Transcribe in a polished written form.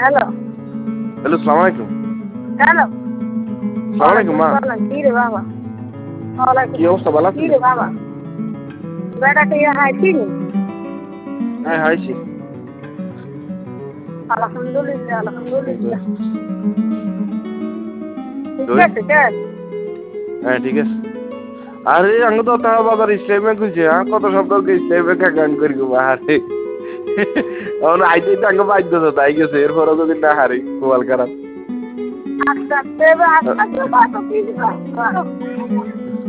Hello hello, সালাম আলাইকুম। Hello সালাম আলাইকুম মা। কি রে বাবা কি অবস্থা, ভালো আছেন? কি রে বাবা বেটাকে হাইছি নি হ্যাঁ, হাইছি। আলহামদুলিল্লাহ আলহামদুলিল্লাহ ঠিক তুই? আছে চল হ্যাঁ, ঠিক আছে। আরে আঙ্গ তো তার বাজার ইসলামে খুলছে, কত সপ্তাহ ইসলামে অ্যাকাউন্ট করি গো আরে। এখন আইতে আঙ্গ বাধ্য তো তাই গেছে, এরপরও যদি না হারি মোবাইল খারাপ। আস্তে আস্তে আস্তে আস্তে